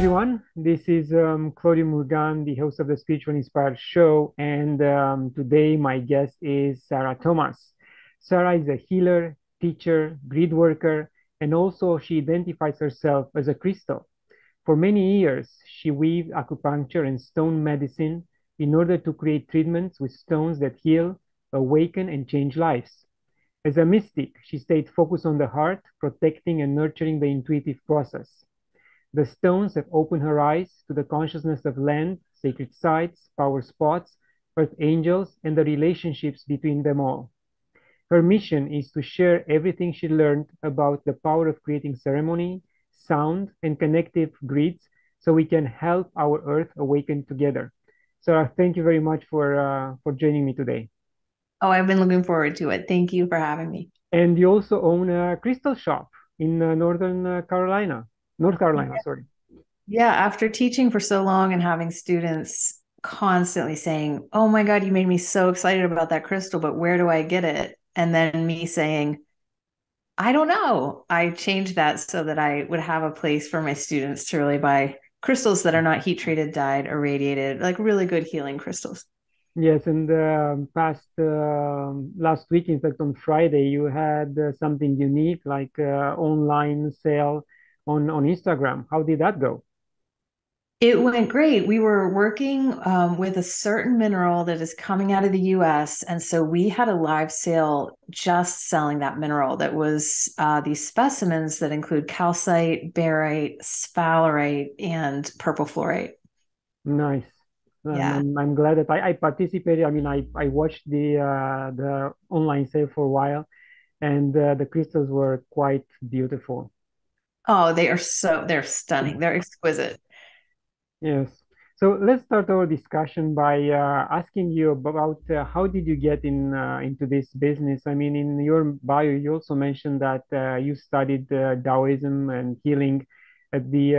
everyone. This is Claudio Murgan, the host of the Spiritual Inspired Show. And today, my guest is Sarah Thomas. Sarah is a healer, teacher, grid worker, and also she identifies herself as a crystal. For many years, she weaved acupuncture and stone medicine in order to create treatments with stones that heal, awaken, and change lives. As a mystic, she stayed focused on the heart, protecting and nurturing the intuitive process. The stones have opened her eyes to the consciousness of land, sacred sites, power spots, earth angels, and the relationships between them all. Her mission is to share everything she learned about the power of creating ceremony, sound, and connective grids so we can help our earth awaken together. So thank you very much for joining me today. Oh, I've been looking forward to it. Thank you for having me. And you also own a crystal shop in Northern Carolina, North Carolina, sorry. Yeah, after teaching for so long and having students constantly saying, "Oh my God, you made me so excited about that crystal, but where do I get it?" And then me saying, "I don't know." I changed that so that I would have a place for my students to really buy crystals that are not heat treated, dyed, irradiated, like really good healing crystals. Yes, and past last week, in fact, on Friday, you had something unique like online sale on Instagram. How did that go? It went great. We were working with a certain mineral that is coming out of the US. And so we had a live sale just selling that mineral that was these specimens that include calcite, barite, sphalerite, and purple fluorite. Nice. Yeah. I'm glad that I participated. I mean, I watched the online sale for a while, and the crystals were quite beautiful. Oh, they're stunning. They're exquisite. Yes. So let's start our discussion by asking you about how did you get into this business? I mean, in your bio, you also mentioned that you studied Taoism and healing at the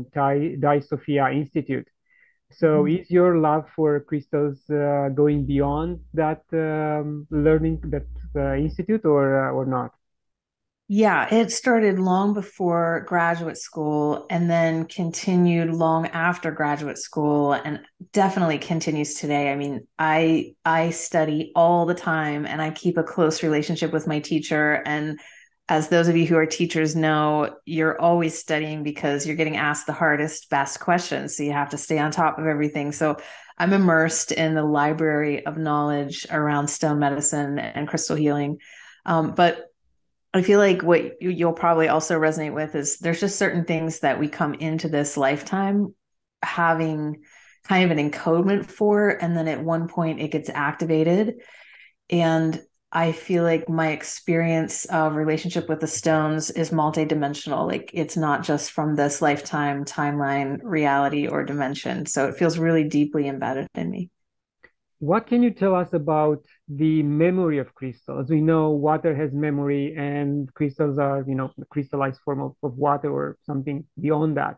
Dai Sophia Institute. So is your love for crystals going beyond that learning that institute or not? Yeah, it started long before graduate school and then continued long after graduate school and definitely continues today. I mean, I study all the time and I keep a close relationship with my teacher. And as those of you who are teachers know, you're always studying because you're getting asked the hardest, best questions. So you have to stay on top of everything. So I'm immersed in the library of knowledge around stone medicine and crystal healing. But I feel like what you'll probably also resonate with is there's just certain things that we come into this lifetime having kind of an encodement for, and then at one point it gets activated. And I feel like my experience of relationship with the stones is multidimensional. Like it's not just from this lifetime, timeline, reality, or dimension. So it feels really deeply embedded in me. What can you tell us about the memory of crystals? We know water has memory, and crystals are, the crystallized form of water or something beyond that.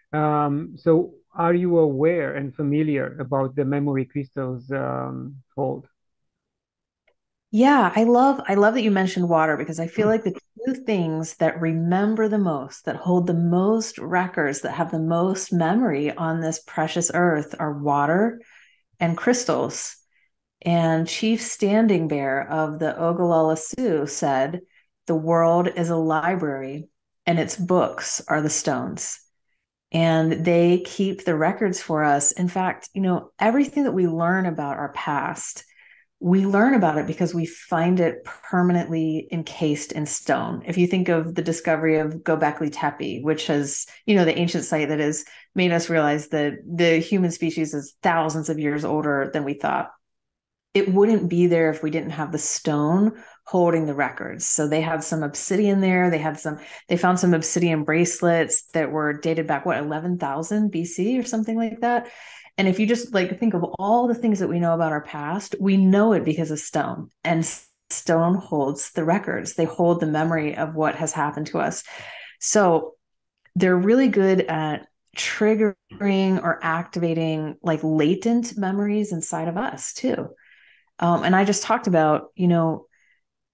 So, are you aware and familiar about the memory crystals hold? Yeah, I love that you mentioned water because I feel like the two things that remember the most, that hold the most records, that have the most memory on this precious earth are water and crystals. And Chief Standing Bear of the Ogallala Sioux said, "The world is a library and its books are the stones." And they keep the records for us. In fact, everything that we learn about our past, we learn about it because we find it permanently encased in stone. If you think of the discovery of Göbekli Tepe, which has, the ancient site that has made us realize that the human species is thousands of years older than we thought, it wouldn't be there if we didn't have the stone holding the records. So they had some obsidian there. They found some obsidian bracelets that were dated back, 11,000 BC or something like that. And if you just like think of all the things that we know about our past, we know it because of stone. And stone holds the records. They hold the memory of what has happened to us. So they're really good at triggering or activating like latent memories inside of us too. And I just talked about,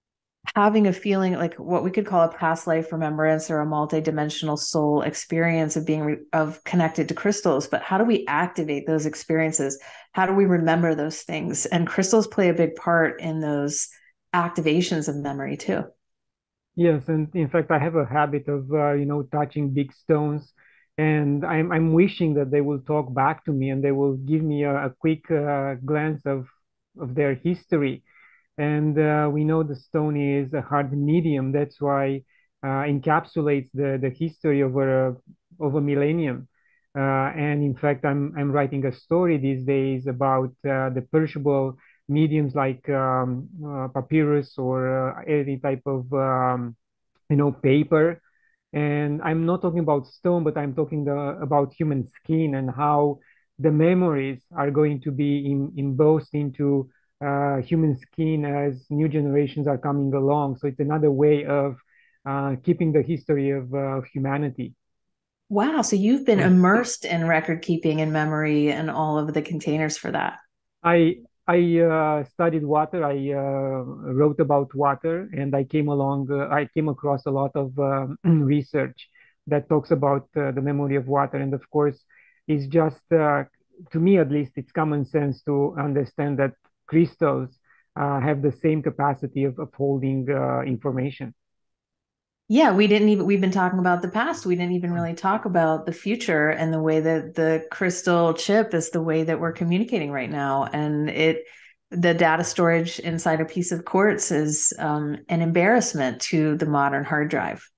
having a feeling like what we could call a past life remembrance or a multidimensional soul experience of being of connected to crystals. But how do we activate those experiences? How do we remember those things? And crystals play a big part in those activations of memory too. Yes, and in fact, I have a habit of touching big stones, and I'm wishing that they will talk back to me and they will give me a quick glance of their history. And we know the stone is a hard medium. That's why encapsulates the history over millennium. And in fact, I'm writing a story these days about the perishable mediums like papyrus or any type of paper. And I'm not talking about stone, but I'm talking about human skin and how the memories are going to be embossed into human skin as new generations are coming along. So it's another way of keeping the history of humanity. Wow. So you've been immersed in record keeping and memory and all of the containers for that. I studied water. I wrote about water, and I came along. I came across a lot of research that talks about the memory of water, and of course, it's just to me at least, it's common sense to understand that crystals have the same capacity of holding information. Yeah, we've been talking about the past. We didn't even really talk about the future and the way that the crystal chip is the way that we're communicating right now. And the data storage inside a piece of quartz is an embarrassment to the modern hard drive.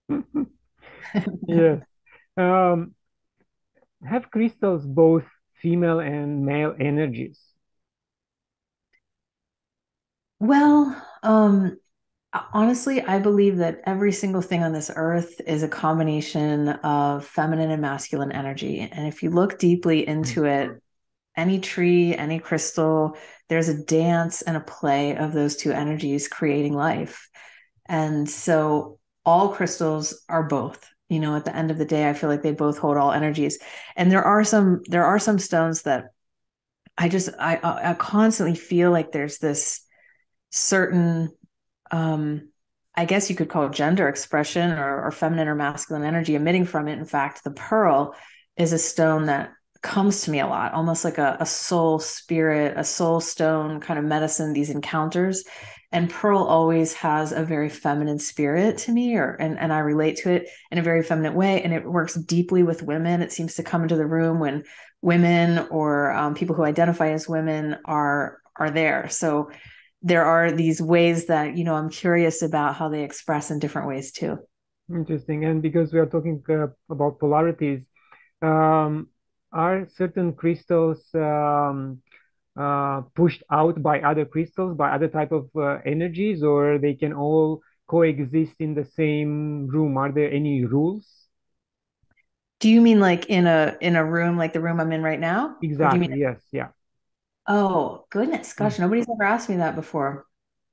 Yes. Um, have crystals both female and male energies? Well, honestly, I believe that every single thing on this earth is a combination of feminine and masculine energy. And if you look deeply into it, any tree, any crystal, there's a dance and a play of those two energies creating life. And so all crystals are both. At the end of the day, I feel like they both hold all energies. And there are some stones that I constantly feel like there's this certain I guess you could call it gender expression or feminine or masculine energy emitting from it. In fact, the pearl is a stone that comes to me a lot, almost like a soul spirit, a soul stone kind of medicine, these encounters. And pearl always has a very feminine spirit to me, and I relate to it in a very feminine way. And it works deeply with women. It seems to come into the room when women or people who identify as women are there. So there are these ways that I'm curious about how they express in different ways too. Interesting. And because we are talking about polarities, um, are certain crystals pushed out by other crystals, by other type of energies, or they can all coexist in the same room? Are there any rules? Do you mean like in a room like the room I'm in right now, or do you mean? Exactly. Yes. Yeah. Oh goodness, Mm. gosh, nobody's ever asked me that before.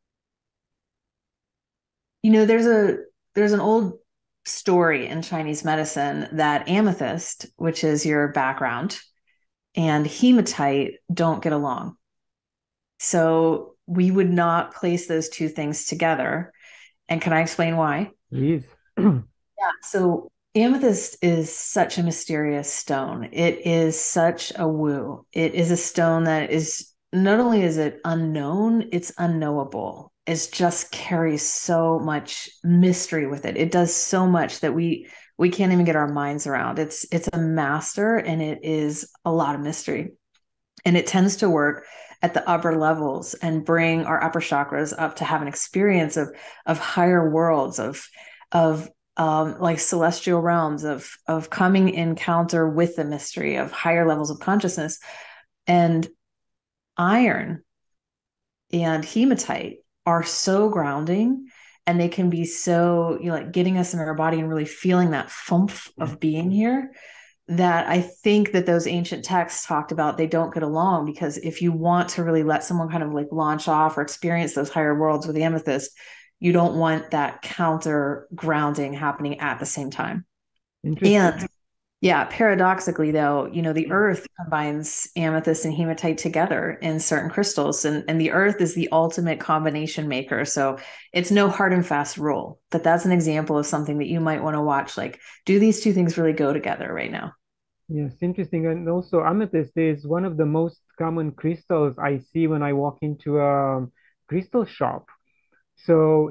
There's an old story in Chinese medicine that amethyst, which is your background, and hematite don't get along. So we would not place those two things together. And can I explain why? Please. Yeah. So amethyst is such a mysterious stone. It is such a woo. It is a stone that is not only is it unknown, it's unknowable. It just carries so much mystery with it. It does so much that we can't even get our minds around. It's a master and it is a lot of mystery. And it tends to work at the upper levels and bring our upper chakras up to have an experience of higher worlds of like celestial realms of coming encounter with the mystery of higher levels of consciousness. And iron and hematite are so grounding, and they can be so like getting us in our body and really feeling that foomph of being here, that I think that those ancient texts talked about they don't get along. Because if you want to really let someone kind of like launch off or experience those higher worlds with the amethyst, you don't want that counter grounding happening at the same time. Interesting. And Yeah, paradoxically though, the earth combines amethyst and hematite together in certain crystals, and the earth is the ultimate combination maker. So it's no hard and fast rule, but that's an example of something that you might want to watch. Like, do these two things really go together right now? Yes, interesting. And also, amethyst is one of the most common crystals I see when I walk into a crystal shop. So,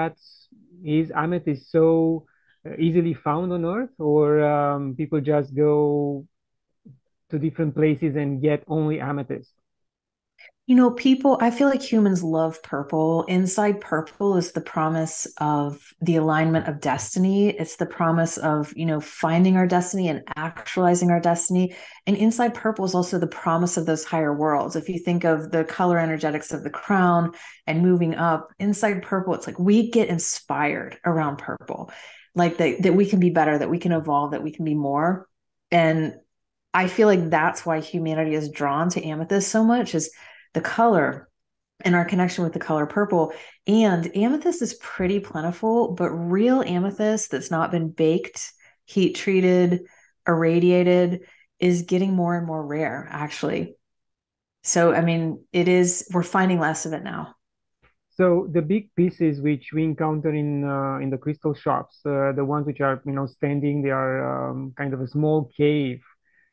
is amethyst so easily found on Earth, or people just go to different places and get only amethyst? People, I feel like humans love purple. Inside purple is the promise of the alignment of destiny. It's the promise of, finding our destiny and actualizing our destiny. And inside purple is also the promise of those higher worlds. If you think of the color energetics of the crown and moving up, inside purple, it's like we get inspired around purple, like that we can be better, that we can evolve, that we can be more. And I feel like that's why humanity is drawn to amethyst so much, is the color and our connection with the color purple. And amethyst is pretty plentiful, but real amethyst that's not been baked, heat treated, irradiated is getting more and more rare, actually. So, I mean, we're finding less of it now. So the big pieces which we encounter in the crystal shops, the ones which are standing, they are kind of a small cave,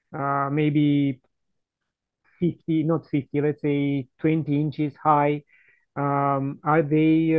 maybe 50, not 50, let's say 20 inches high. Are they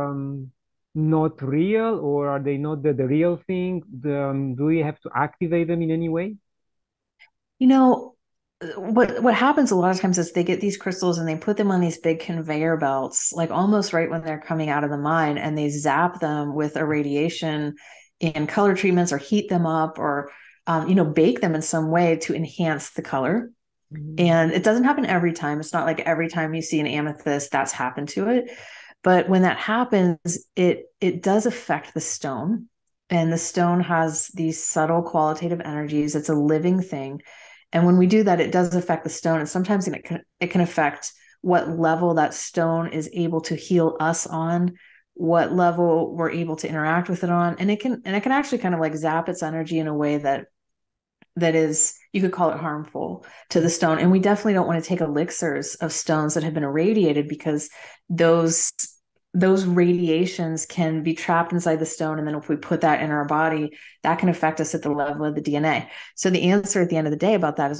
not real, or are they not the real thing? Do we have to activate them in any way? You know, what happens a lot of times is they get these crystals and they put them on these big conveyor belts, like almost right when they're coming out of the mine, and they zap them with irradiation and color treatments, or heat them up, or bake them in some way to enhance the color. Mhm. And it doesn't happen every time. It's not like every time you see an amethyst that's happened to it. But when that happens, it does affect the stone. And the stone has these subtle qualitative energies. It's a living thing. And when we do that, it does affect the stone. And sometimes it can affect what level that stone is able to heal us on, what level we're able to interact with it on. And it can actually kind of like zap its energy in a way that is, you could call it, harmful to the stone. And we definitely don't want to take elixirs of stones that have been irradiated, because those those radiations can be trapped inside the stone, and then if we put that in our body, that can affect us at the level of the DNA. So the answer at the end of the day about that is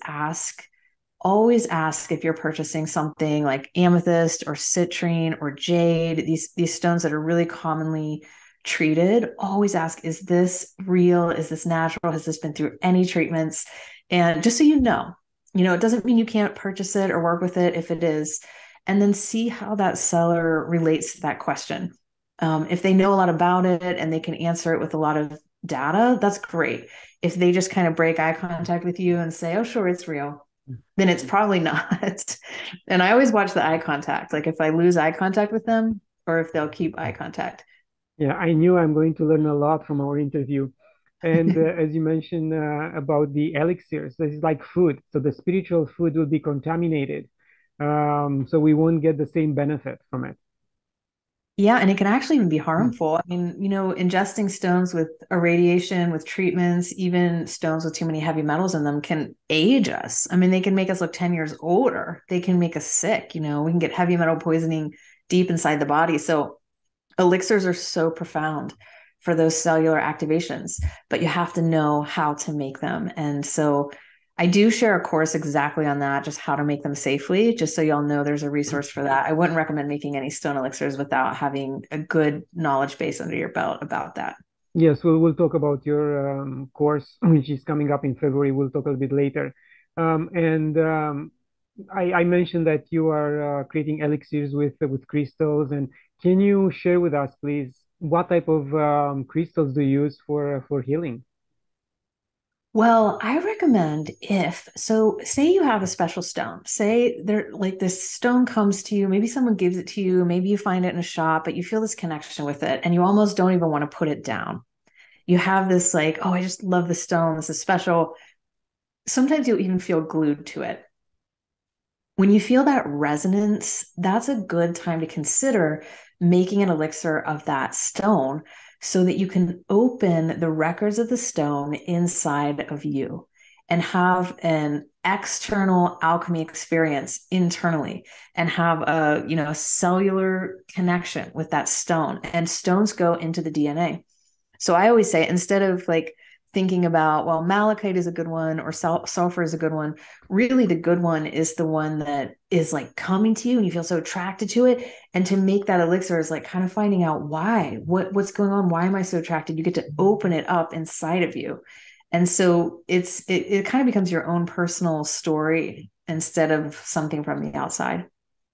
always ask if you're purchasing something like amethyst or citrine or jade, these stones that are really commonly treated. Always ask, is this real? Is this natural? Has this been through any treatments? And just so it doesn't mean you can't purchase it or work with it if it is. And then see how that seller relates to that question. If they know a lot about it and they can answer it with a lot of data, that's great. If they just kind of break eye contact with you and say, oh, sure, it's real, then it's probably not. And I always watch the eye contact, like if I lose eye contact with them or if they'll keep eye contact. Yeah, I knew I'm going to learn a lot from our interview. And as you mentioned about the elixirs, this is like food. So the spiritual food will be contaminated. So we won't get the same benefit from it. Yeah, and it can actually even be harmful. I mean, ingesting stones with irradiation, with treatments, even stones with too many heavy metals in them can age us. I mean, they can make us look 10 years older. They can make us sick. We can get heavy metal poisoning deep inside the body. So elixirs are so profound for those cellular activations, but you have to know how to make them. And so I do share a course exactly on that, just how to make them safely, just so y'all know there's a resource for that. I wouldn't recommend making any stone elixirs without having a good knowledge base under your belt about that. Yes, we'll talk about your course, which is coming up in February. We'll talk a little bit later. And I mentioned that you are creating elixirs with crystals. And can you share with us, please, what type of crystals do you use for healing? Well, I recommend, say you have a special stone, say there, like, this stone comes to you, maybe someone gives it to you, maybe you find it in a shop, but you feel this connection with it and you almost don't even want to put it down. You have this, like, oh, I just love the stone. This is special. Sometimes you'll even feel glued to it. When you feel that resonance, that's a good time to consider making an elixir of that stone. so that you can open the records of the stone inside of you and have an external alchemy experience internally and have a cellular connection with that stone. And stones go into the DNA. So I always say, instead of like thinking about, well, malachite is a good one or sulfur is a good one, really the good one is the one that is like coming to you and you feel so attracted to it. And to make that elixir is like kind of finding out what's going on. Why am I so attracted? You get to open it up inside of you. And so it kind of becomes your own personal story instead of something from the outside.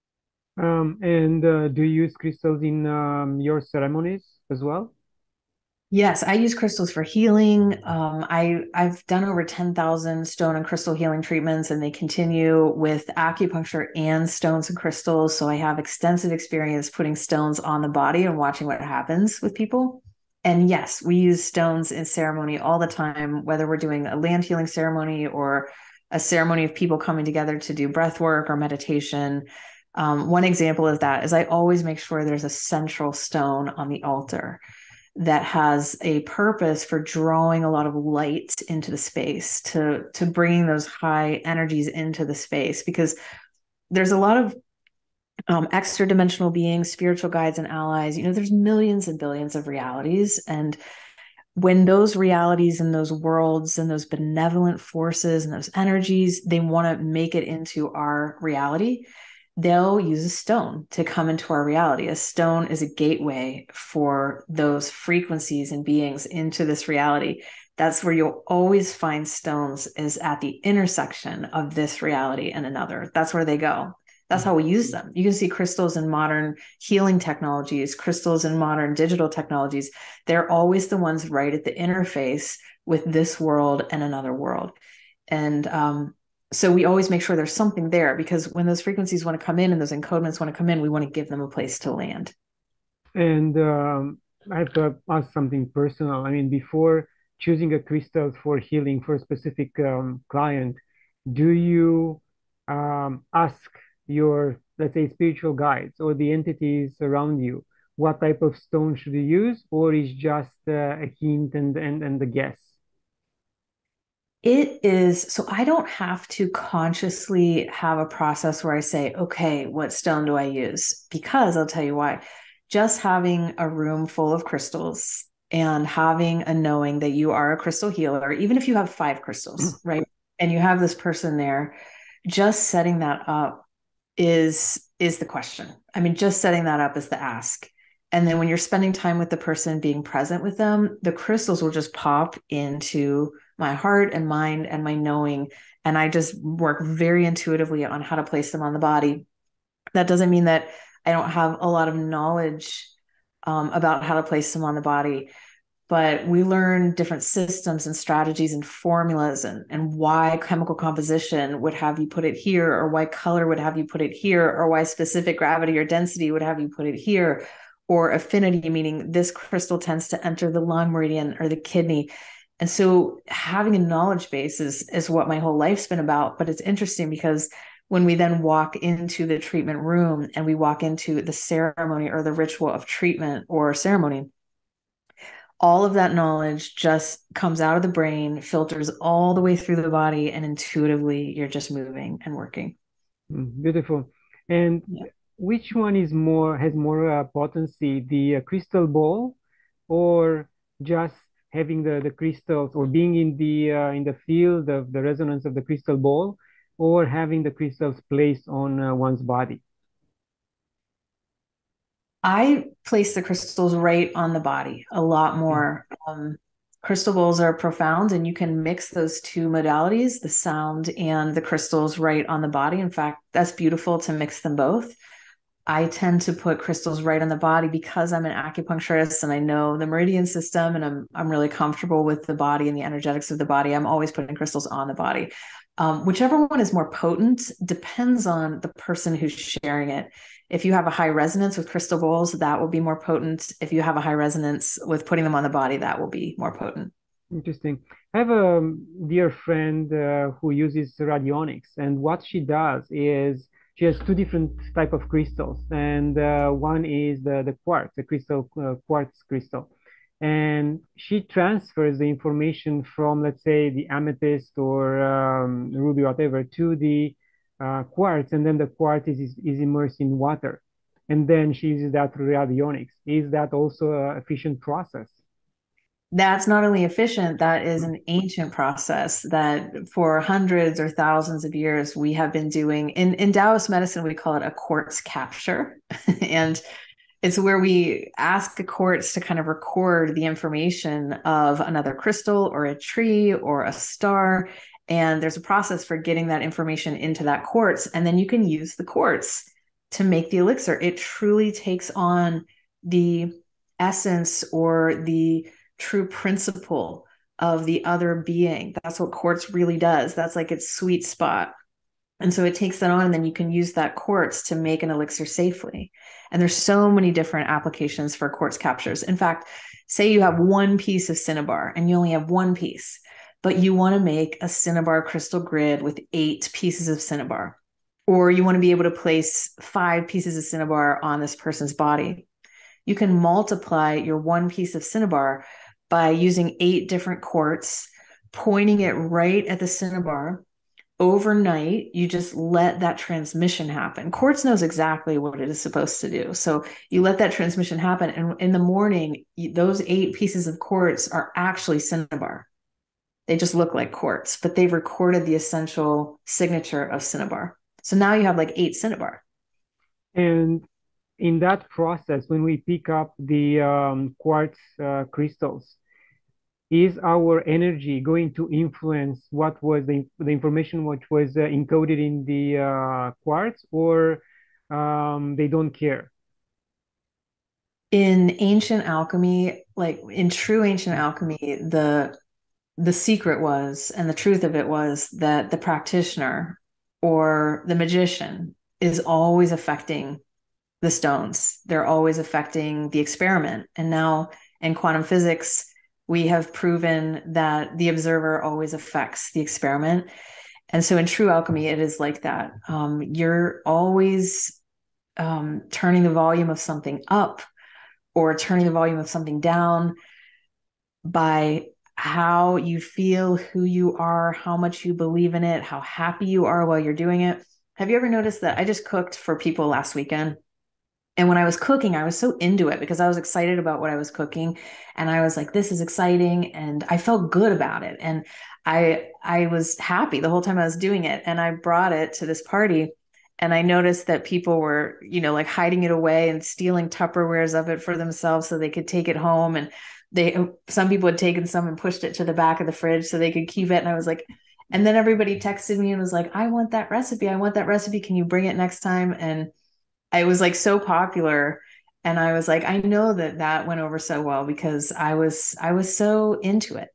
And do you use crystals in your ceremonies as well? Yes, I use crystals for healing. I've done over 10,000 stone and crystal healing treatments, and they continue with acupuncture and stones and crystals. So I have extensive experience putting stones on the body and watching what happens with people. And yes, we use stones in ceremony all the time, whether we're doing a land healing ceremony or a ceremony of people coming together to do breath work or meditation. One example of that is I always make sure there's a central stone on the altar that has a purpose for drawing a lot of light into the space, to bringing those high energies into the space, because there's a lot of extra dimensional beings, spiritual guides and allies. There's millions and billions of realities, and when those realities and those worlds and those benevolent forces and those energies, they want to make it into our reality, they'll use a stone to come into our reality. A stone is a gateway for those frequencies and beings into this reality. That's where you'll always find stones, is at the intersection of this reality and another. That's where they go. That's how we use them. You can see crystals in modern healing technologies, crystals in modern digital technologies. They're always the ones right at the interface with this world and another world. And so we always make sure there's something there, because when those frequencies want to come in and those encodements want to come in, we want to give them a place to land. And I have to ask something personal. I mean, before choosing a crystal for healing for a specific client, do you ask your, let's say, spiritual guides or the entities around you what type of stone should you use, or is just a hint and a guess? It is, so I don't have to consciously have a process where I say, okay, what stone do I use? Because I'll tell you why. Just having a room full of crystals and having a knowing that you are a crystal healer, even if you have 5 crystals, right? And you have this person there, just setting that up is the question. I mean, just setting that up is the ask. And then when you're spending time with the person, being present with them, the crystals will just pop into my heart and mind and my knowing. And I just work very intuitively on how to place them on the body. That doesn't mean that I don't have a lot of knowledge about how to place them on the body, but we learn different systems and strategies and formulas, and why chemical composition would have you put it here, or why color would have you put it here, or why specific gravity or density would have you put it here, or affinity, meaning this crystal tends to enter the lung meridian or the kidney. And so having a knowledge base is what my whole life's been about. But it's interesting because when we then walk into the treatment room and we walk into the ceremony or the ritual of treatment or ceremony, all of that knowledge just comes out of the brain, filters all the way through the body, and intuitively you're just moving and working. Beautiful. And Yeah. which one has more potency, the crystal ball, or just having the crystals, or being in the field of the resonance of the crystal ball, or having the crystals placed on one's body? I place the crystals right on the body a lot more. Crystal bowls are profound, and you can mix those two modalities, the sound and the crystals, right on the body. In fact, that's beautiful to mix them both. I tend to put crystals right on the body because I'm an acupuncturist and I know the meridian system, and I'm really comfortable with the body and the energetics of the body. I'm always putting crystals on the body. Whichever one is more potent depends on the person who's sharing it. If you have a high resonance with crystal bowls, that will be more potent. If you have a high resonance with putting them on the body, that will be more potent. Interesting. I have a dear friend who uses radionics, and what she does is she has two different type of crystals, and one is the quartz, the crystal quartz crystal, and she transfers the information from, let's say, the amethyst or ruby, whatever, to the quartz, and then the quartz is immersed in water. And then she uses that through radionics. Is that also an efficient process? That's not only efficient, that is an ancient process that for hundreds or thousands of years we have been doing. In Taoist medicine, we call it a quartz capture. And it's where we ask the quartz to kind of record the information of another crystal or a tree or a star. And there's a process for getting that information into that quartz. And then you can use the quartz to make the elixir. It truly takes on the essence or the true principle of the other being. That's what quartz really does. That's like its sweet spot. And so it takes that on, and then you can use that quartz to make an elixir safely. And there's so many different applications for quartz captures. In fact, say you have one piece of cinnabar and you only have one piece, but you want to make a cinnabar crystal grid with 8 pieces of cinnabar, or you want to be able to place 5 pieces of cinnabar on this person's body. You can multiply your one piece of cinnabar by using 8 different quartz, pointing it right at the cinnabar. Overnight, you just let that transmission happen. Quartz knows exactly what it is supposed to do. So you let that transmission happen. And in the morning, those 8 pieces of quartz are actually cinnabar. They just look like quartz, but they've recorded the essential signature of cinnabar. So now you have like 8 cinnabar. And in that process, when we pick up the quartz crystals, is our energy going to influence what was the information which was encoded in the quartz, or they don't care? In ancient alchemy, like in true ancient alchemy, the secret was, and the truth of it was, that the practitioner or the magician is always affecting the stones. They're always affecting the experiment. And now in quantum physics, we have proven that the observer always affects the experiment. And so in true alchemy, it is like that. You're always turning the volume of something up or turning the volume of something down by how you feel, who you are, how much you believe in it, how happy you are while you're doing it. Have you ever noticed that I just cooked for people last weekend? And when I was cooking, I was so into it because I was excited about what I was cooking. And I was like, this is exciting. And I felt good about it. And I was happy the whole time I was doing it. And I brought it to this party. And I noticed that people were, like hiding it away and stealing Tupperwares of it for themselves so they could take it home. And some people had taken some and pushed it to the back of the fridge so they could keep it. And I was like, and then everybody texted me and was like, I want that recipe. I want that recipe. Can you bring it next time? And I was like so popular, and I was like, I know that went over so well because I was so into it.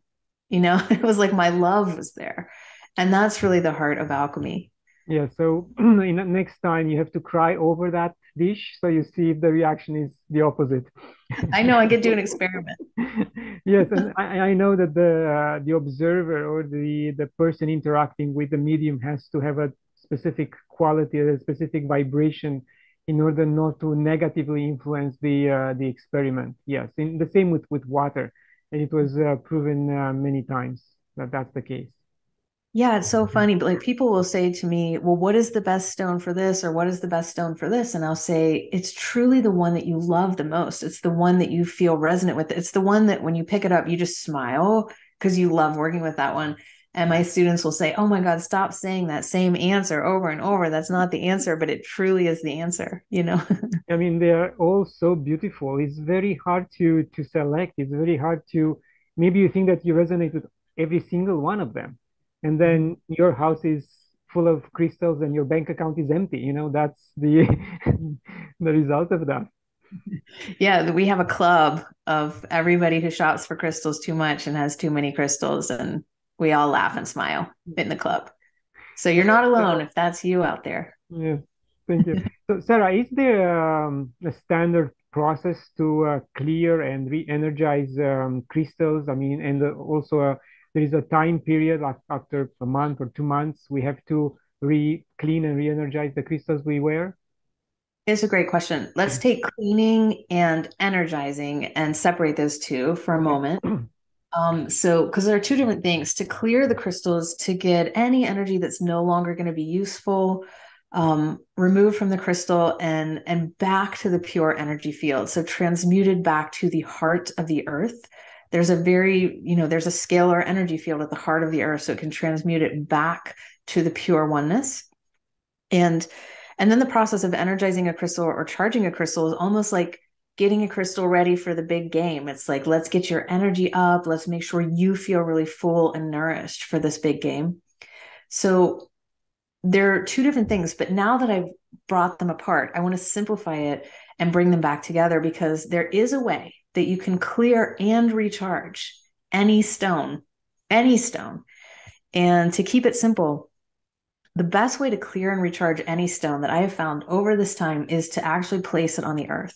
It was like my love was there. And that's really the heart of alchemy. Yeah, so next time you have to cry over that dish so you see if the reaction is the opposite. I know I could do an experiment. Yes, and I know that the observer or the person interacting with the medium has to have a specific quality, a specific vibration in order not to negatively influence the experiment. Yes, in the same with water, and it was proven many times that that's the case. Yeah, it's so funny. But like people will say to me, well, what is the best stone for this? Or what is the best stone for this? And I'll say, it's truly the one that you love the most. It's the one that you feel resonant with. It's the one that when you pick it up, you just smile because you love working with that one. And my students will say, oh my God, stop saying that same answer over and over. That's not the answer, but it truly is the answer, I mean, they are all so beautiful. It's very hard to select. It's very hard to, maybe you think that you resonate with every single one of them, and then your house is full of crystals and your bank account is empty. That's the the result of that. Yeah, we have a club of everybody who shops for crystals too much and has too many crystals, and we all laugh and smile in the club. So you're not alone if that's you out there. Yeah, thank you. So, Sarah, is there a standard process to clear and re-energize crystals? I mean, and also there is a time period, like after a month or 2 months, we have to re-clean and re-energize the crystals we wear. It's a great question. Let's take cleaning and energizing and separate those two for a Okay. moment. So, because there are two different things to clear the crystals, to get any energy that's no longer going to be useful, removed from the crystal and back to the pure energy field. So transmuted back to the heart of the earth. There's a there's a scalar energy field at the heart of the earth, so it can transmute it back to the pure oneness. And and then the process of energizing a crystal or charging a crystal is almost like getting a crystal ready for the big game. It's like, let's get your energy up. Let's make sure you feel really full and nourished for this big game. So there are two different things, but now that I've brought them apart, I want to simplify it and bring them back together, because there is a way that you can clear and recharge any stone, any stone. And to keep it simple, the best way to clear and recharge any stone that I have found over this time is to actually place it on the earth.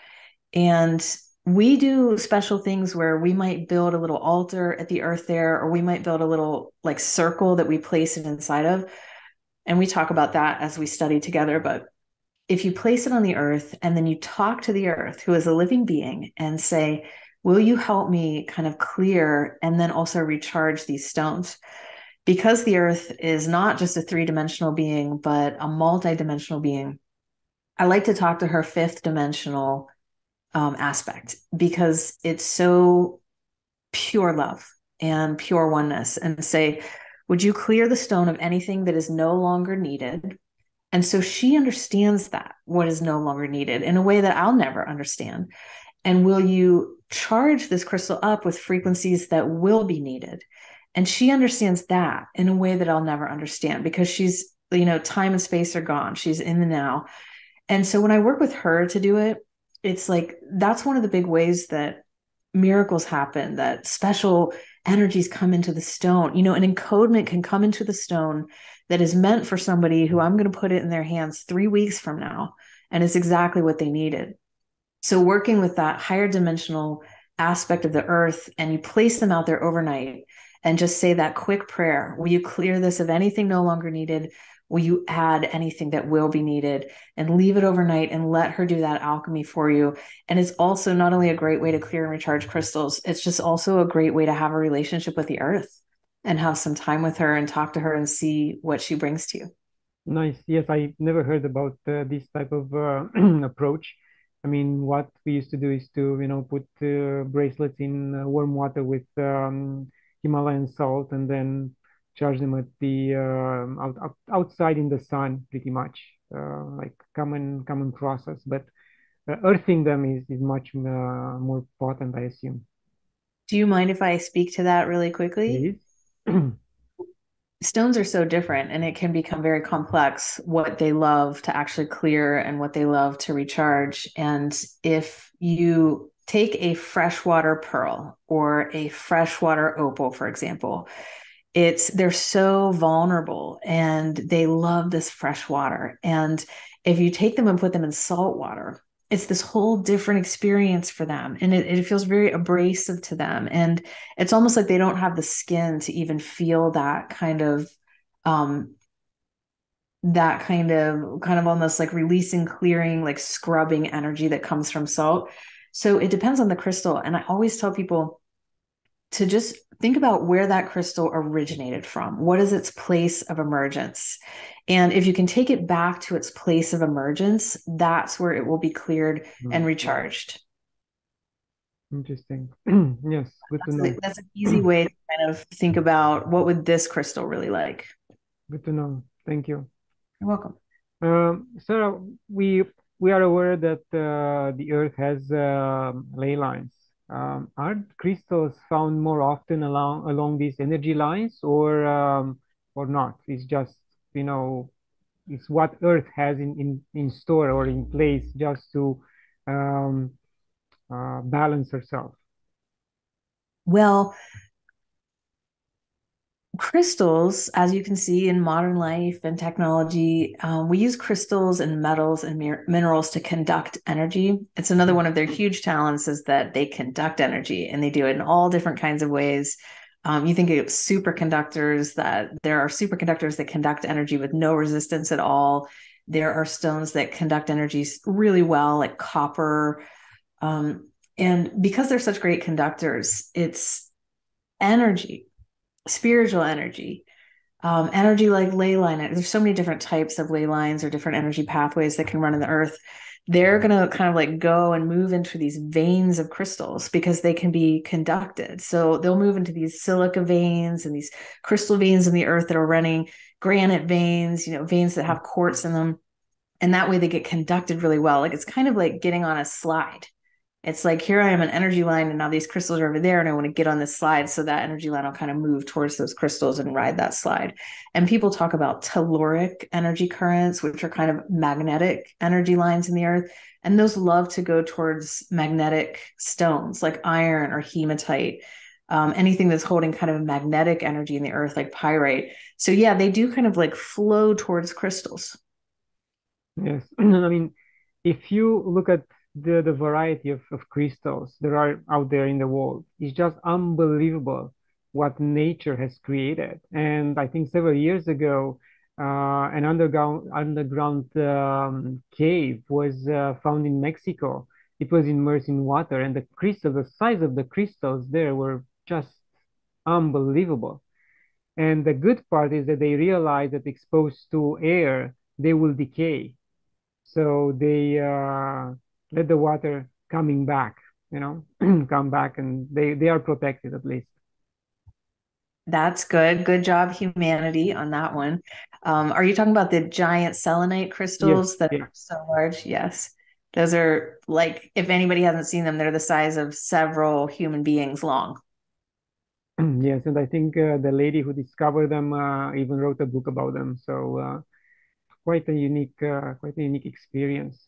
And we do special things where we might build a little altar at the earth there, or we might build a little like circle that we place it inside of. And we talk about that as we study together. But if you place it on the earth and then you talk to the earth, who is a living being, and say, will you help me kind of clear and then also recharge these stones? Because the earth is not just a three-dimensional being, but a multi-dimensional being, I like to talk to her fifth dimensional aspect, because it's so pure love and pure oneness, and say, would you clear the stone of anything that is no longer needed? And so she understands that what is no longer needed in a way that I'll never understand. And will you charge this crystal up with frequencies that will be needed? And she understands that in a way that I'll never understand, because she's, time and space are gone. She's in the now. And so when I work with her to do it, it's like, that's one of the big ways that miracles happen, that special energies come into the stone. An encodement can come into the stone that is meant for somebody who I'm going to put it in their hands 3 weeks from now. And it's exactly what they needed. So working with that higher dimensional aspect of the earth, and you place them out there overnight and just say that quick prayer. Will you clear this of anything no longer needed? Will you add anything that will be needed? And leave it overnight and let her do that alchemy for you. And it's also not only a great way to clear and recharge crystals, it's just also a great way to have a relationship with the earth and have some time with her and talk to her and see what she brings to you. Nice. Yes, I never heard about this type of approach. I mean, what we used to do is to, put bracelets in warm water with Himalayan salt, and then charge them at the outside in the sun, pretty much, like common process. But earthing them is much more potent, I assume. Do you mind if I speak to that really quickly? Please. Stones are so different, and it can become very complex what they love to actually clear and what they love to recharge. And if you take a freshwater pearl or a freshwater opal, for example, they're so vulnerable and they love this fresh water. And if you take them and put them in salt water, it's this whole different experience for them, and it feels very abrasive to them, and it's almost like they don't have the skin to even feel that kind of almost like releasing, clearing, like scrubbing energy that comes from salt. So it depends on the crystal. And I always tell people to just think about where that crystal originated from. What is its place of emergence? And if you can take it back to its place of emergence, that's where it will be cleared and recharged. Interesting. Yes, good to know. That's an easy way to kind of think about, what would this crystal really like? Good to know. Thank you. You're welcome. Sarah, we are aware that the Earth has ley lines. Are crystals found more often along these energy lines, or not? It's just, it's what Earth has in store or in place just to um, balance herself. Well, crystals, as you can see in modern life and technology, we use crystals and metals and minerals to conduct energy. It's another one of their huge talents, is that they conduct energy, and they do it in all different kinds of ways. You think of superconductors, that there are superconductors that conduct energy with no resistance at all. There are stones that conduct energies really well, like copper. And because they're such great conductors, it's energy, spiritual energy, energy like ley line. There's so many different types of ley lines or different energy pathways that can run in the earth. They're going to kind of like go and move into these veins of crystals because they can be conducted. So they'll move into these silica veins and these crystal veins in the earth that are running, granite veins, veins that have quartz in them. And that way they get conducted really well. Like it's kind of like getting on a slide. It's like, here I am, an energy line, and now these crystals are over there, and I want to get on this slide, so that energy line will kind of move towards those crystals and ride that slide. And people talk about telluric energy currents, which are kind of magnetic energy lines in the earth. And those love to go towards magnetic stones like iron or hematite, anything that's holding kind of magnetic energy in the earth, like pyrite. So yeah, they do kind of like flow towards crystals. Yes. I mean, if you look at the variety of crystals there are out there in the world, it's just unbelievable what nature has created. And I think several years ago, an underground cave was found in Mexico. It was immersed in water, and the size of the crystals there were just unbelievable. And the good part is that they realized that exposed to air, they will decay. So they let the water coming back, come back, and they are protected at least. That's good. Good job, humanity, on that one. Are you talking about the giant selenite Yes, crystals that yes, are so large? Yes. Those are like, if anybody hasn't seen them, they're the size of several human beings long. yes. And I think the lady who discovered them even wrote a book about them. So quite a unique experience.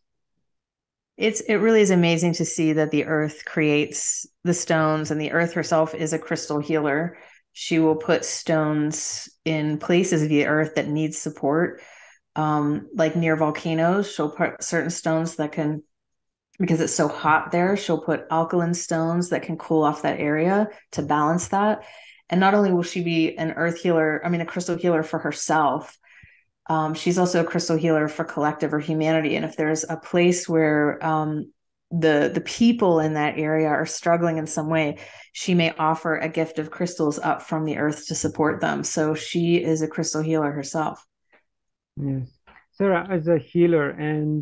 It really is amazing to see that the earth creates the stones, and the earth herself is a crystal healer. She will put stones in places of the earth that need support, like near volcanoes. She'll put certain stones that can, because it's so hot there, she'll put alkaline stones that can cool off that area to balance that. And not only will she be an earth healer, I mean, a crystal healer for herself, she's also a crystal healer for collective or humanity. And if there's a place where the people in that area are struggling in some way, she may offer a gift of crystals up from the earth to support them. So she is a crystal healer herself. Yes. Sarah, as a healer and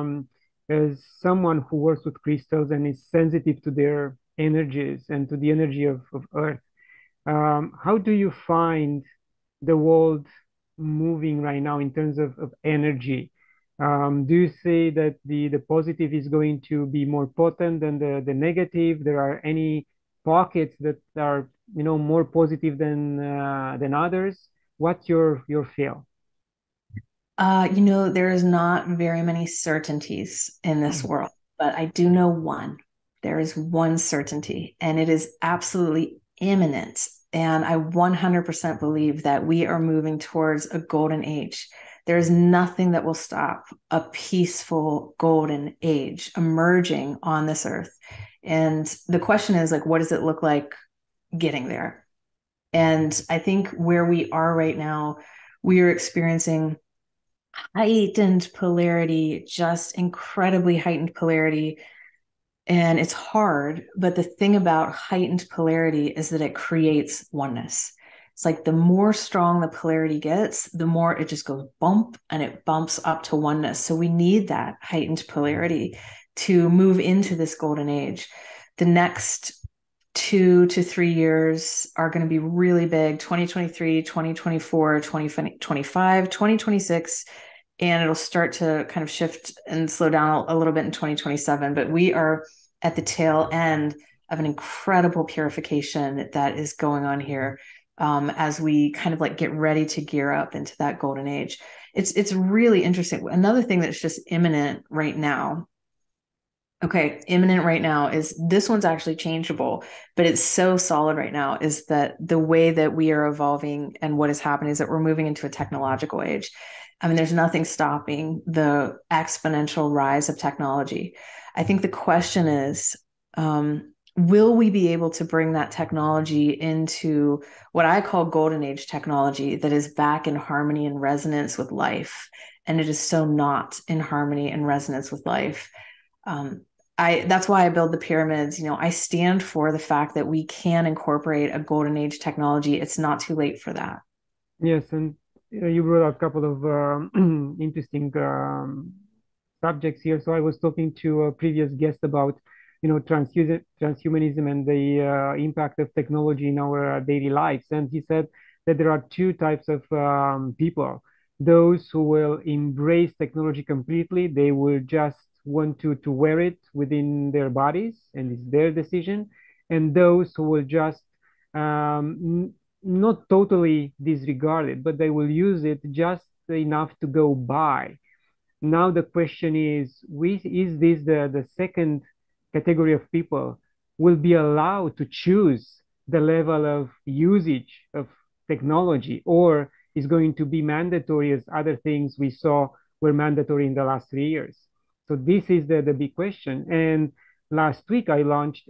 as someone who works with crystals and is sensitive to their energies and to the energy of Earth, how do you find the world moving right now in terms of energy? Do you say that the positive is going to be more potent than the negative? There are any pockets that are, more positive than others? What's your feel? There is not very many certainties in this world, but I do know one. There is one certainty, and it is absolutely imminent. And I 100% believe that we are moving towards a golden age. There is nothing that will stop a peaceful golden age emerging on this earth. And the question is, like, what does it look like getting there? And I think where we are right now, we are experiencing heightened polarity, just incredibly heightened polarity. And it's hard. But the thing about heightened polarity is that it creates oneness. It's like the more strong the polarity gets, the more it just goes bump and it bumps up to oneness. So we need that heightened polarity to move into this golden age. The next 2 to 3 years are going to be really big: 2023, 2024, 2025, 2026. And it'll start to kind of shift and slow down a little bit in 2027. But we are at the tail end of an incredible purification that is going on here, as we kind of like get ready to gear up into that golden age. It's really interesting. Another thing that's just imminent right now. Okay, imminent right now is this one's actually changeable, but it's so solid right now is that the way that we are evolving and what is happening is that we're moving into a technological age. I mean, there's nothing stopping the exponential rise of technology. I think the question is, will we be able to bring that technology into what I call golden age technology that is back in harmony and resonance with life? And it is so not in harmony and resonance with life. That's why I build the pyramids. I stand for the fact that we can incorporate a golden age technology. It's not too late for that. Yes, and you brought up a couple of interesting subjects here. So I was talking to a previous guest about, transhumanism and the impact of technology in our daily lives. And he said that there are two types of people. Those who will embrace technology completely, they will just want to wear it within their bodies, and it's their decision. And those who will just not totally disregard it, but they will use it just enough to go by. Now the question is this the second category of people will be allowed to choose the level of usage of technology, or is going to be mandatory as other things we saw were mandatory in the last 3 years? So this is the big question. And last week I launched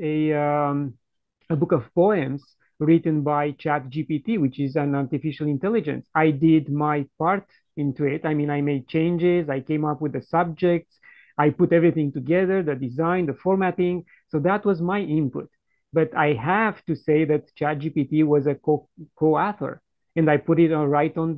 a book of poems written by ChatGPT, which is an artificial intelligence. I did my part into it. I mean, I made changes, I came up with the subjects, I put everything together, the design, the formatting. So that was my input. But I have to say that ChatGPT was a co-author, and I put it right on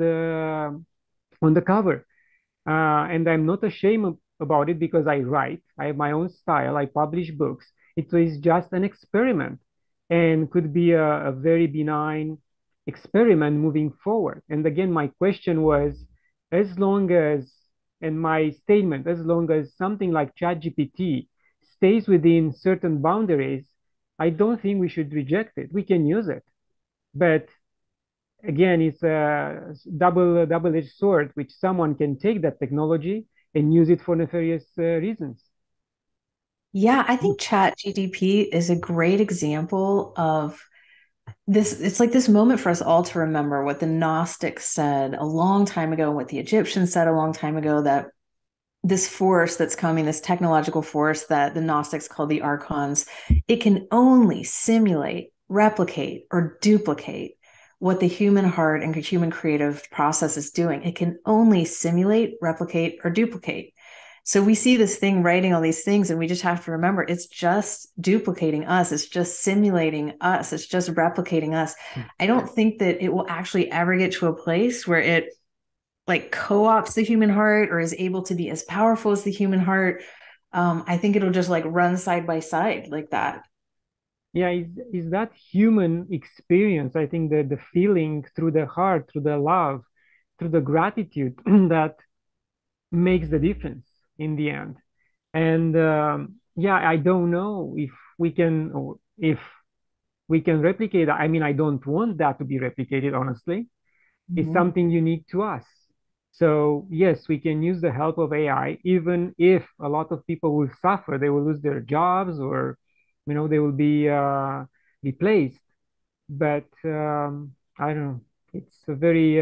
the cover. And I'm not ashamed about it because I write, I have my own style, I publish books. It was just an experiment and could be a very benign experiment moving forward. And again, my question was, as long as, and my statement, as long as something like ChatGPT stays within certain boundaries, I don't think we should reject it. We can use it. But again, it's a double-edged sword, which someone can take that technology and use it for nefarious reasons. Yeah, I think Chat GDP is a great example of this. It's like this moment for us all to remember what the Gnostics said a long time ago, what the Egyptians said a long time ago, that this force that's coming, this technological force that the Gnostics called the archons, it can only simulate, replicate, or duplicate what the human heart and human creative process is doing. It can only simulate, replicate, or duplicate. So we see this thing writing all these things, and we just have to remember it's just duplicating us. It's just simulating us. It's just replicating us. I don't think that it will actually ever get to a place where it like co-ops the human heart or is able to be as powerful as the human heart. I think it'll just like run side by side like that. Yeah, is that human experience? I think that the feeling through the heart, through the love, through the gratitude that makes the difference in the end. And yeah, I don't know if we can, or if we can replicate that. I mean, I don't want that to be replicated, honestly. It's Mhm. something unique to us. So yes, we can use the help of AI, even if a lot of people will suffer, they will lose their jobs, or they will be replaced. But I don't know. It's a very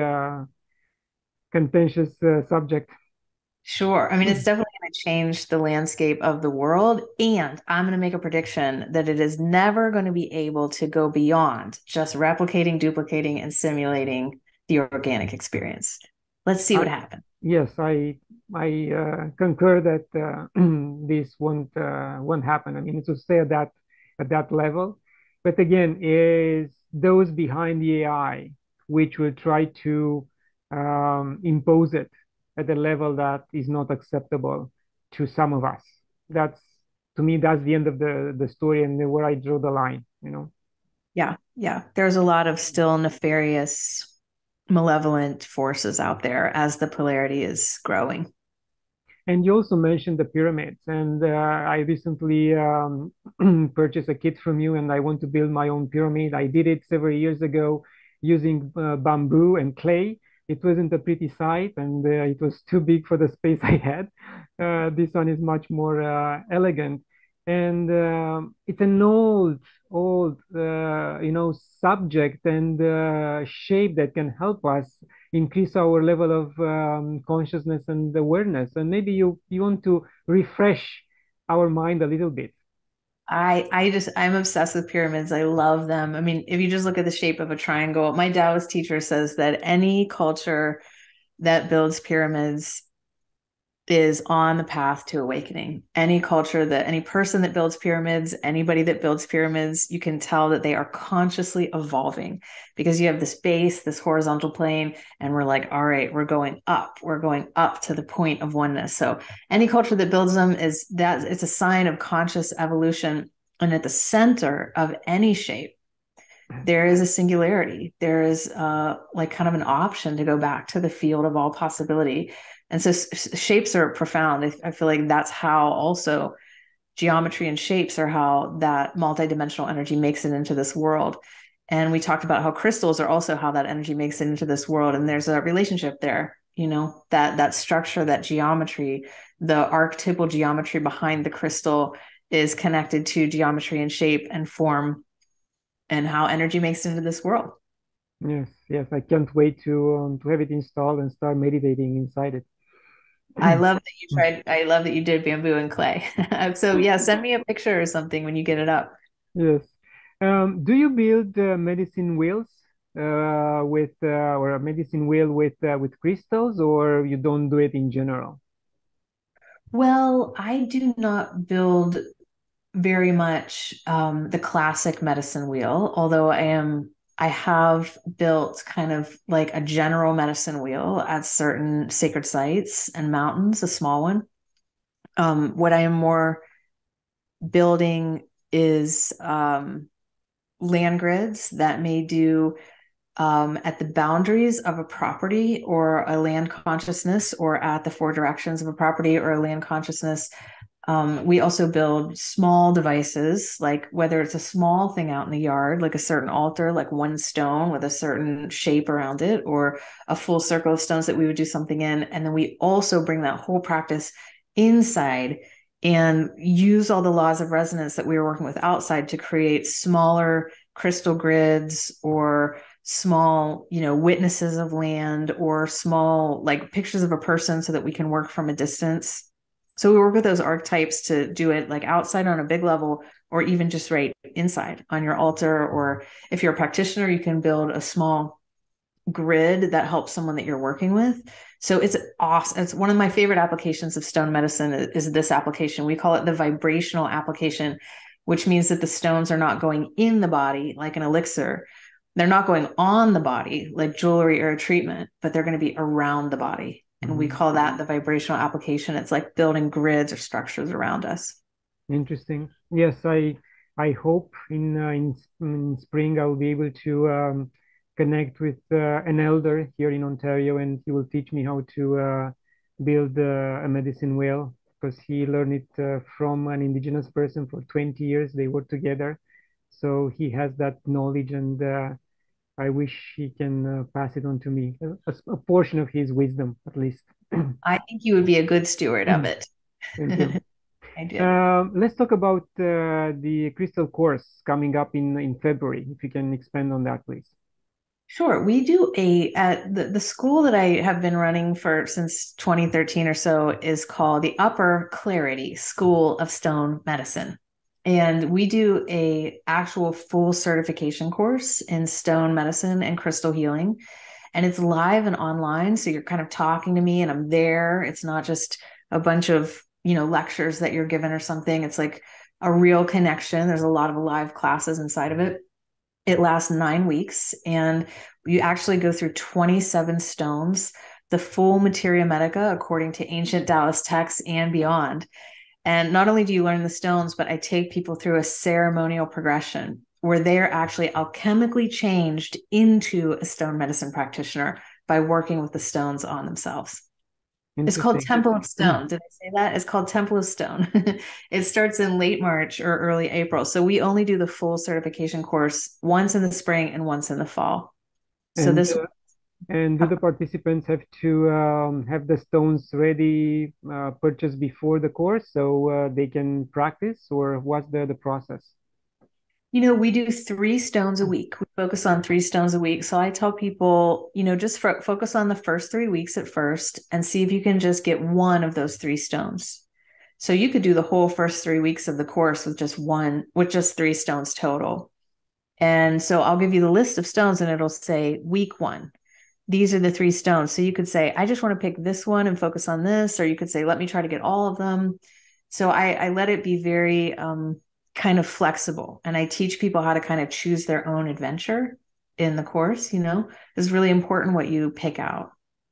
contentious subject. Sure. I mean, it's definitely going to change the landscape of the world. And I'm going to make a prediction that it is never going to be able to go beyond just replicating, duplicating, and simulating the organic experience. Let's see what I, happens. yes, I concur that this won't happen. I mean, to stay at that level, but again, is those behind the AI which will try to impose it at a level that is not acceptable to some of us. That's To me, that's the end of the story and where I draw the line. Yeah. Yeah. There's a lot of still nefarious, malevolent forces out there as the polarity is growing. And you also mentioned the pyramids, and I recently purchased a kit from you, and I want to build my own pyramid. I did it several years ago using bamboo and clay. It wasn't a pretty sight, and it was too big for the space I had. This one is much more elegant, and it's an old, subject and shape that can help us increase our level of consciousness and awareness. And maybe you want to refresh our mind a little bit. I'm obsessed with pyramids. I love them. I mean, if you just look at the shape of a triangle, my Taoist teacher says that any culture that builds pyramids is on the path to awakening. Any culture that any person that builds pyramids, anybody that builds pyramids, you can tell that they are consciously evolving because you have this base, this horizontal plane, and we're like, all right, we're going up. We're going up to the point of oneness. So any culture that builds them is that it's a sign of conscious evolution. And at the center of any shape, there is a singularity. There is like kind of an option to go back to the field of all possibility. And so shapes are profound. I feel like that's how also geometry and shapes are how that multidimensional energy makes it into this world. And we talked about how crystals are also how that energy makes it into this world. And there's a relationship there, you know, that structure, that geometry, the archetypal geometry behind the crystal is connected to geometry and shape and form and how energy makes it into this world. Yes, yes, I can't wait to have it installed and start meditating inside it. I love that you tried. I love that you did bamboo and clay. So yeah, send me a picture or something when you get it up. Yes. Do you build medicine wheels with or a medicine wheel with crystals, or you don't do it in general? Well, I do not build very much the classic medicine wheel, although I have built kind of like a general medicine wheel at certain sacred sites and mountains, a small one. What I am more building is land grids that may do at the boundaries of a property or a land consciousness, or at the four directions of a property or a land consciousness. We also build small devices, like whether it's a small thing out in the yard, like a certain altar, like one stone with a certain shape around it, or a full circle of stones that we would do something in. And then we also bring that whole practice inside and use all the laws of resonance that we were working with outside to create smaller crystal grids or small, you know, witnesses of land or small like pictures of a person so that we can work from a distance. So we work with those archetypes to do it like outside on a big level, or even just right inside on your altar. Or if you're a practitioner, you can build a small grid that helps someone that you're working with. So it's awesome. It's one of my favorite applications of stone medicine is this application. We call it the vibrational application, which means that the stones are not going in the body like an elixir. They're not going on the body like jewelry or a treatment, but they're going to be around the body. And we call that the vibrational application. It's like building grids or structures around us. Interesting. Yes, I hope in spring I'll be able to connect with an elder here in Ontario, and he will teach me how to build a medicine wheel because he learned it from an indigenous person for 20 years. They worked together, so he has that knowledge, and I wish he can pass it on to me, a portion of his wisdom at least. I think you would be a good steward of it. Thank you. I do. Let's talk about the crystal course coming up in February. If you can expand on that, please. Sure. We do at the school that I have been running for since 2013 or so is called the Upper Clarity School of Stone Medicine. And we do a actual full certification course in stone medicine and crystal healing. And it's live and online. So you're kind of talking to me and I'm there. It's not just a bunch of, you know, lectures that you're given or something. It's like a real connection. There's a lot of live classes inside of it. It lasts 9 weeks and you actually go through 27 stones, the full Materia Medica, according to ancient Taoist texts and beyond. And not only do you learn the stones, but I take people through a ceremonial progression where they're actually alchemically changed into a stone medicine practitioner by working with the stones on themselves. It's called Interesting. Temple of Stone. Did I say that? It's called Temple of Stone. It starts in late March or early April. So we only do the full certification course once in the spring and once in the fall. So And this and do the participants have to have the stones ready purchased before the course so they can practice, or what's the process? You know, we do 3 stones a week. We focus on 3 stones a week. So I tell people, you know, just focus on the first 3 weeks at first and see if you can just get one of those 3 stones. So you could do the whole first 3 weeks of the course with just 3 stones total. And so I'll give you the list of stones and it'll say week 1. These are the 3 stones. So you could say, I just want to pick this one and focus on this, or you could say, let me try to get all of them. So I let it be very kind of flexible. And I teach people how to kind of choose their own adventure in the course, It's really important what you pick out,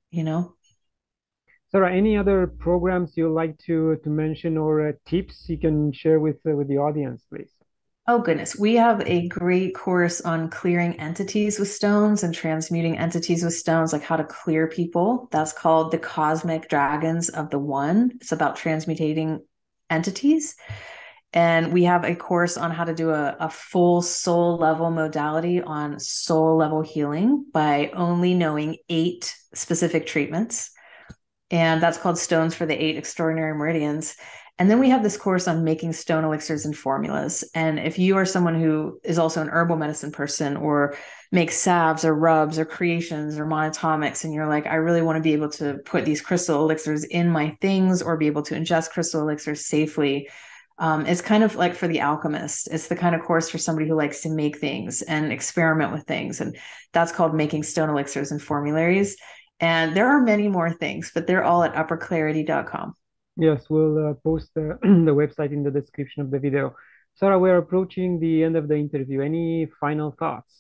Sarah, any other programs you like to mention or tips you can share with the audience, please? Oh, goodness. We have a great course on clearing entities with stones and transmuting entities with stones, like how to clear people. That's called the Cosmic Dragons of the One. It's about transmutating entities. And we have a course on how to do a full soul level modality on soul level healing by only knowing 8 specific treatments. And that's called Stones for the 8 Extraordinary Meridians. And then we have this course on making stone elixirs and formulas. And if you are someone who is also an herbal medicine person or makes salves or rubs or creations or monatomics, and you're like, I really want to be able to put these crystal elixirs in my things or be able to ingest crystal elixirs safely, it's kind of like for the alchemist. It's the kind of course for somebody who likes to make things and experiment with things. And that's called Making Stone Elixirs and Formularies. And there are many more things, but they're all at upperclarity.com. Yes, we'll post the website in the description of the video. Sarah, we're approaching the end of the interview. Any final thoughts?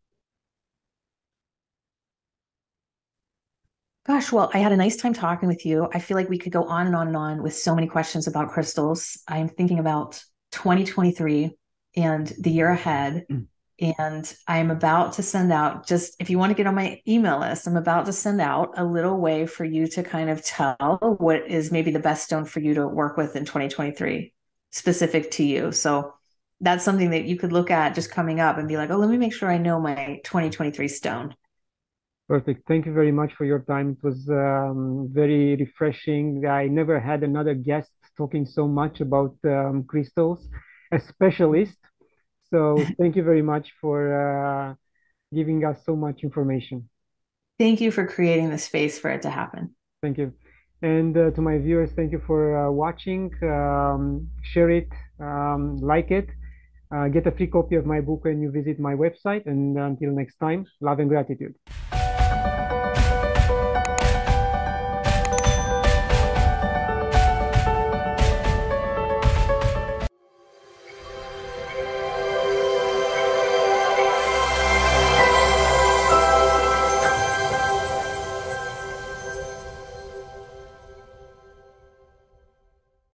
Gosh, well, I had a nice time talking with you. I feel like we could go on and on and on with so many questions about crystals. I'm thinking about 2023 and the year ahead. And I'm about to send out, just if you want to get on my email list, I'm about to send out a little way for you to kind of tell what is maybe the best stone for you to work with in 2023, specific to you. So that's something that you could look at just coming up and be like, oh, let me make sure I know my 2023 stone. Perfect. Thank you very much for your time. It was very refreshing. I never had another guest talking so much about crystals, a specialist. So thank you very much for giving us so much information. Thank you for creating the space for it to happen. Thank you. And to my viewers, thank you for watching. Share it, like it. Get a free copy of my book when you visit my website. And until next time, love and gratitude.